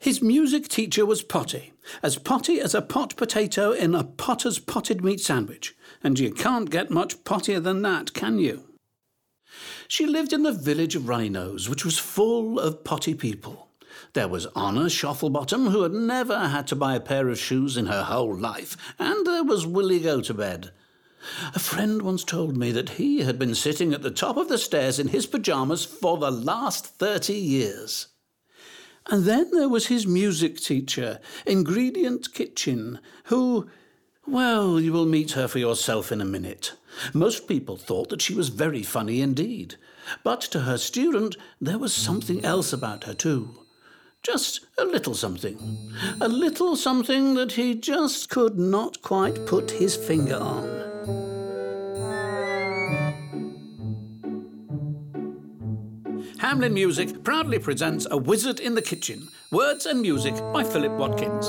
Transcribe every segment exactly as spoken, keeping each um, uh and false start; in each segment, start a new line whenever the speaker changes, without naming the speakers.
His music teacher was potty, as potty as a pot potato in a potter's potted meat sandwich, and you can't get much pottier than that, can you? She lived in the village of Runnynose, which was full of potty people. There was Honor Shufflebottom, who had never had to buy a pair of shoes in her whole life, and there was Willie Go-to-Bed. A friend once told me that he had been sitting at the top of the stairs in his pyjamas for the last thirty years. And then there was his music teacher, Ingredient Kitchen, who, well, you will meet her for yourself in a minute. Most people thought that she was very funny indeed, but to her student there was something else about her too. Just a little something. A little something that he just could not quite put his finger on. Hamlin Music proudly presents A Wizard in the Kitchen, words and music by Philip Watkins.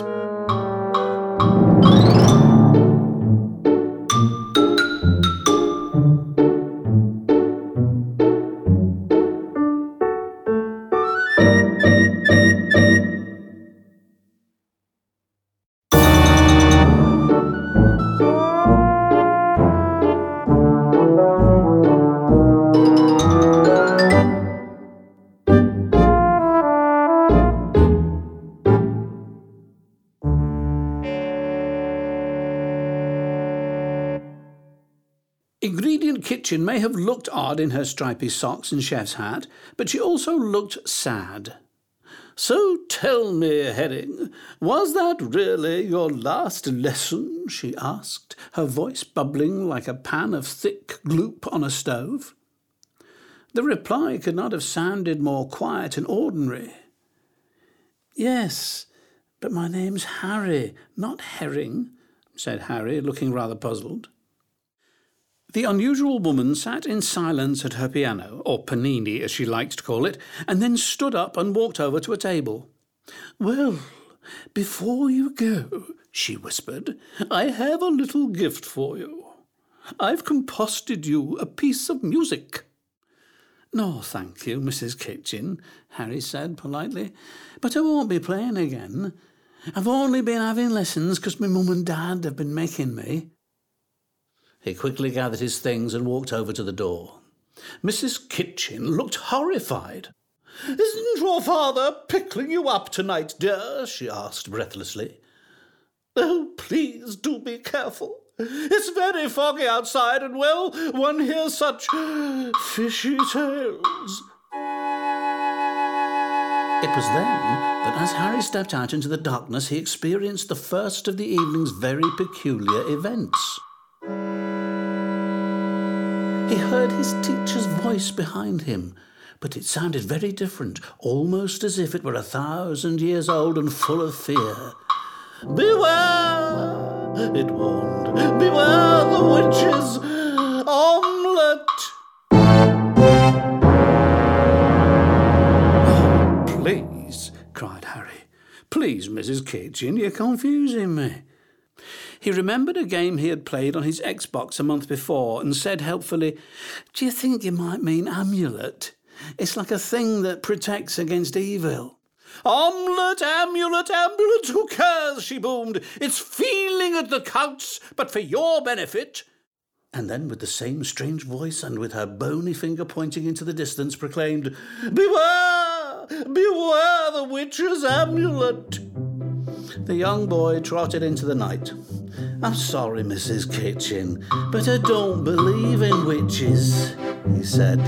Ingredient Kitchen may have looked odd in her stripy socks and chef's hat, but she also looked sad. "So tell me, Herring, was that really your last lesson?" she asked, her voice bubbling like a pan of thick gloop on a stove. The reply could not have sounded more quiet and ordinary. "Yes, but my name's Harry, not Herring," said Harry, looking rather puzzled. The unusual woman sat in silence at her piano, or panini as she liked to call it, and then stood up and walked over to a table. "Well, before you go," she whispered, "I have a little gift for you. I've composted you a piece of music." "No, thank you, Missus Kitchen," Harry said politely, "but I won't be playing again. I've only been having lessons because my mum and dad have been making me." He quickly gathered his things and walked over to the door. Missus Kitchen looked horrified. "Isn't your father pickling you up tonight, dear?" she asked breathlessly. "Oh, please do be careful. It's very foggy outside, and, well, one hears such fishy tales." It was then that as Harry stepped out into the darkness, he experienced the first of the evening's very peculiar events. He heard his teacher's voice behind him, but it sounded very different, almost as if it were a thousand years old and full of fear. "Beware," it warned, "beware the witch's omelette." "Oh, please," cried Harry. "Please, Missus Kitchen, you're confusing me." He remembered a game he had played on his Xbox a month before and said helpfully, "Do you think you might mean amulet? It's like a thing that protects against evil." "Omelette, amulet, amulet, who cares?" she boomed. "It's feeling at the counts, but for your benefit." And then with the same strange voice and with her bony finger pointing into the distance proclaimed, "Beware! Beware the witch's amulet!" The young boy trotted into the night. "I'm sorry, Missus Kitchen, but I don't believe in witches," he said.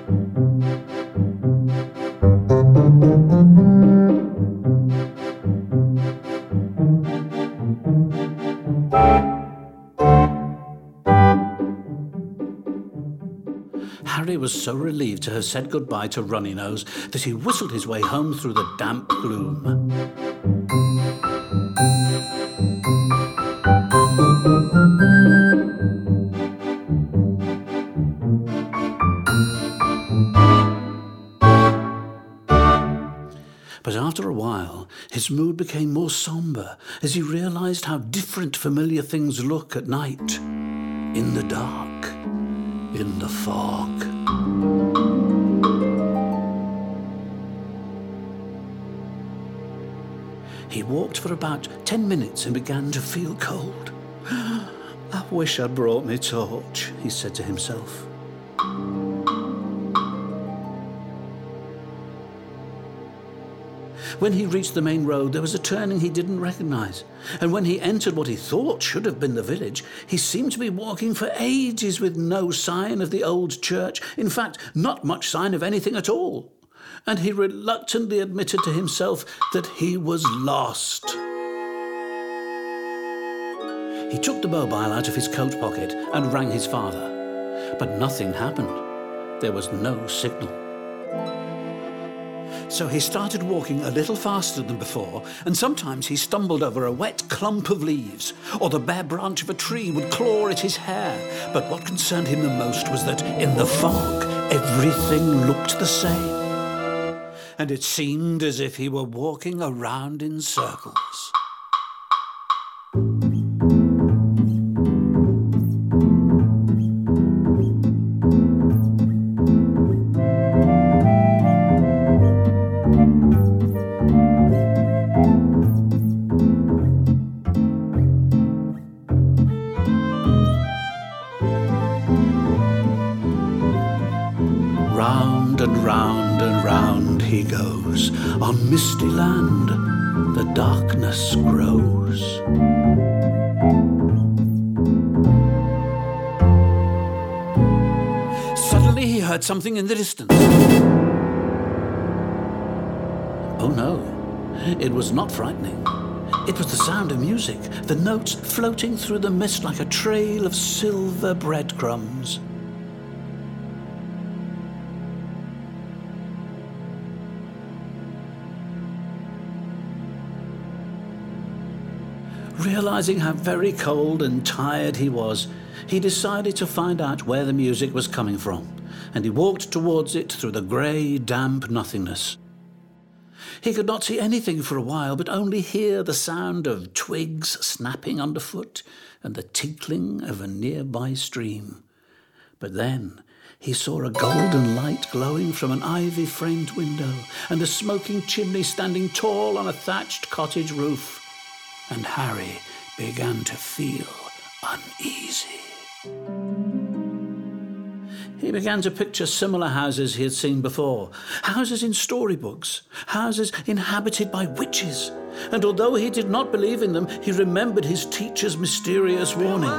Harry was so relieved to have said goodbye to Runnynose that he whistled his way home through the damp gloom. But after a while, his mood became more sombre as he realised how different familiar things look at night, in the dark, in the fog. He walked for about ten minutes and began to feel cold. "I wish I'd brought me torch," he said to himself. When he reached the main road, there was a turning he didn't recognise, and when he entered what he thought should have been the village, he seemed to be walking for ages with no sign of the old church, in fact, not much sign of anything at all, and he reluctantly admitted to himself that he was lost. He took the mobile out of his coat pocket and rang his father, but nothing happened. There was no signal. So he started walking a little faster than before, and sometimes he stumbled over a wet clump of leaves, or the bare branch of a tree would claw at his hair. But what concerned him the most was that in the fog, everything looked the same, and it seemed as if he were walking around in circles. Round and round and round he goes. On misty land, the darkness grows. Suddenly he heard something in the distance. Oh no, it was not frightening. It was the sound of music, the notes floating through the mist like a trail of silver breadcrumbs. Realizing how very cold and tired he was, he decided to find out where the music was coming from, and he walked towards it through the grey, damp nothingness. He could not see anything for a while, but only hear the sound of twigs snapping underfoot and the tinkling of a nearby stream. But then he saw a golden light glowing from an ivy-framed window and a smoking chimney standing tall on a thatched cottage roof. And Harry began to feel uneasy. He began to picture similar houses he had seen before, houses in storybooks, houses inhabited by witches, and although he did not believe in them, he remembered his teacher's mysterious warning.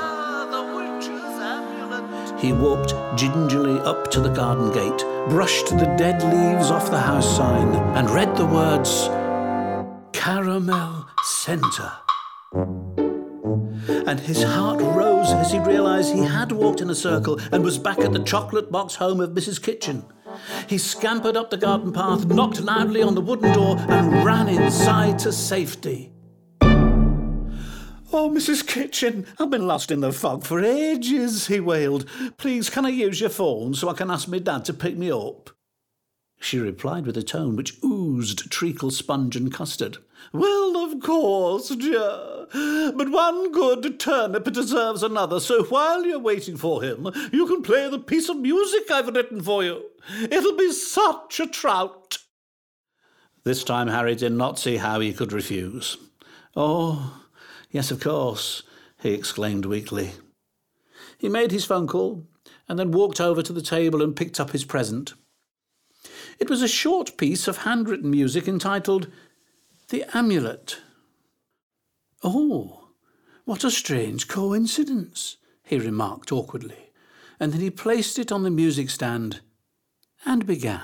He walked gingerly up to the garden gate, brushed the dead leaves off the house sign, and read the words, Caramel Centre. And his heart rose as he realised he had walked in a circle and was back at the chocolate box home of Missus Kitchen. He scampered up the garden path, knocked loudly on the wooden door, and ran inside to safety. "Oh, Missus Kitchen, I've been lost in the fog for ages," he wailed. "Please, can I use your phone so I can ask my dad to pick me up?" She replied with a tone which oozed treacle sponge and custard. "Well, of course, dear. But one good turnip deserves another, so while you're waiting for him, you can play the piece of music I've written for you. It'll be such a trout." This time Harry did not see how he could refuse. "Oh, yes, of course," he exclaimed weakly. He made his phone call and then walked over to the table and picked up his present. It was a short piece of handwritten music entitled The Amulet. "Oh, what a strange coincidence," he remarked awkwardly, and then he placed it on the music stand and began.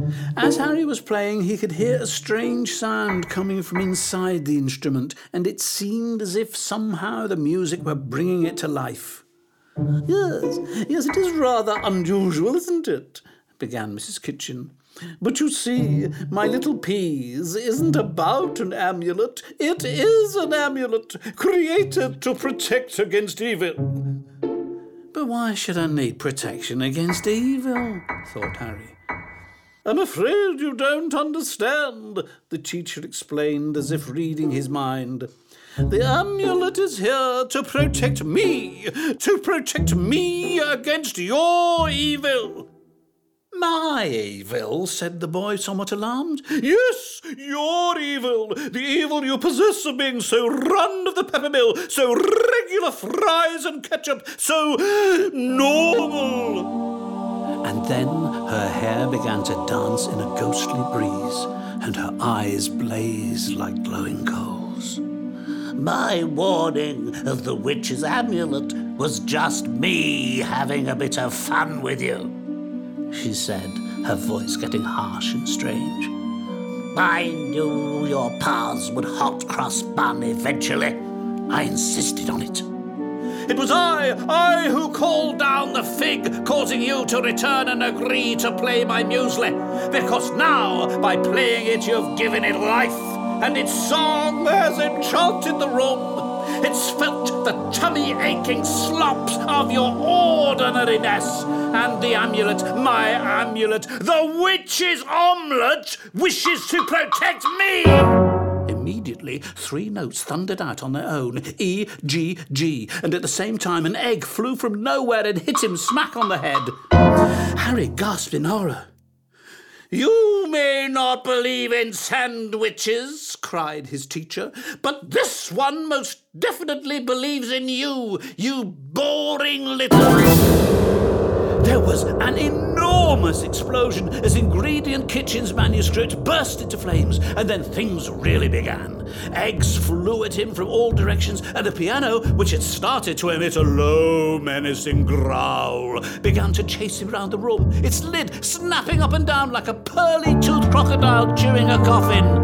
As Harry was playing, he could hear a strange sound coming from inside the instrument, and it seemed as if somehow the music were bringing it to life. Yes, yes, it is rather unusual, isn't it? Began Missus Kitchen. But you see, my little Peas isn't about an amulet. It is an amulet created to protect against evil. But why should I need protection against evil? Thought Harry. I'm afraid you don't understand, the teacher explained as if reading his mind. The amulet is here to protect me, to protect me against your evil. My evil, said the boy, somewhat alarmed. Yes, your evil, the evil you possess of being so run of the pepper mill, so regular fries and ketchup, so normal. And then her hair began to dance in a ghostly breeze, and her eyes blazed like glowing coals. My warning of the witch's amulet was just me having a bit of fun with you, she said, her voice getting harsh and strange. I knew your paths would hot cross bun eventually. I insisted on it. It was I, I who called down the fig, causing you to return and agree to play my muesli, because now, by playing it, you've given it life, and its song has enchanted the room. It's felt the tummy-aching slops of your ordinariness, and the amulet, my amulet, the witch's omelette, wishes to protect me! Immediately, three notes thundered out on their own, E, G, G, and at the same time an egg flew from nowhere and hit him smack on the head. Harry gasped in horror. You may not believe in sandwiches, cried his teacher, but this one most definitely believes in you, you boring little... There was an enormous explosion as Ingredient Kitchen's manuscript burst into flames, and then things really began. Eggs flew at him from all directions, and the piano, which had started to emit a low, menacing growl, began to chase him round the room, its lid snapping up and down like a pearly-toothed crocodile chewing a coffin.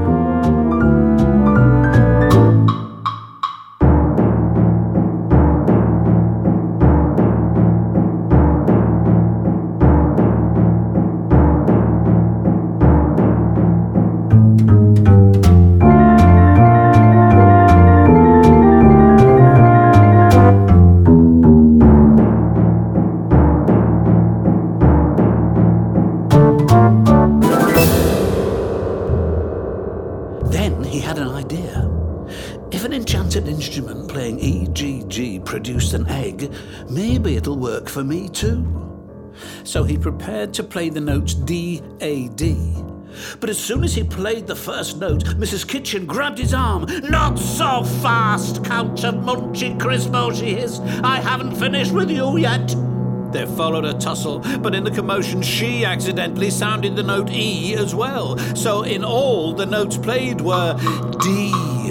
Instrument playing E, G, G produced an egg, maybe it'll work for me too. So he prepared to play the notes D, A, D. But as soon as he played the first note, Missus Kitchen grabbed his arm. Not so fast, Count of Munchie Crispo, she hissed. I haven't finished with you yet. There followed a tussle, but in the commotion she accidentally sounded the note E as well. So in all, the notes played were D, E,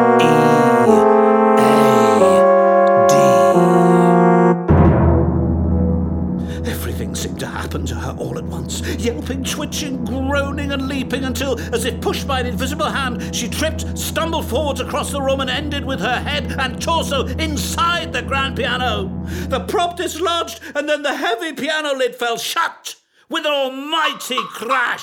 A, D. Everything seemed to happen to her all at once, yelping, twitching, groaning and leaping until, as if pushed by an invisible hand, she tripped, stumbled forwards across the room and ended with her head and torso inside the grand piano. The prop dislodged, and then the heavy piano lid fell shut with an almighty crash.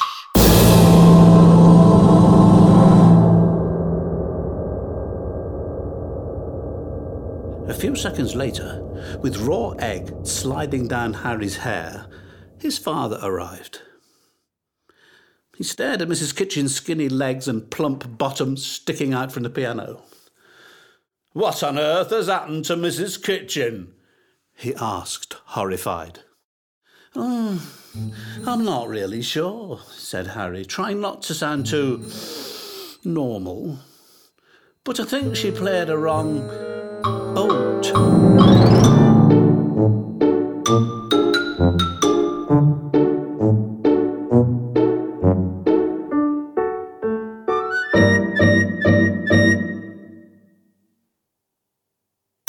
A few seconds later, with raw egg sliding down Harry's hair, his father arrived. He stared at Missus Kitchen's skinny legs and plump bottom sticking out from the piano. What on earth has happened to Missus Kitchen? He asked, horrified. Oh, I'm not really sure, said Harry, trying not to sound too normal. But I think she played a wrong boat.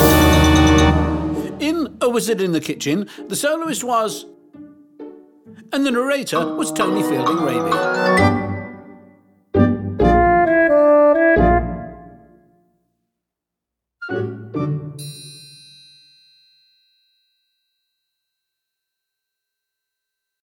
In A Wizard in the Kitchen, the soloist was... and the narrator was Tony Fielding Raby.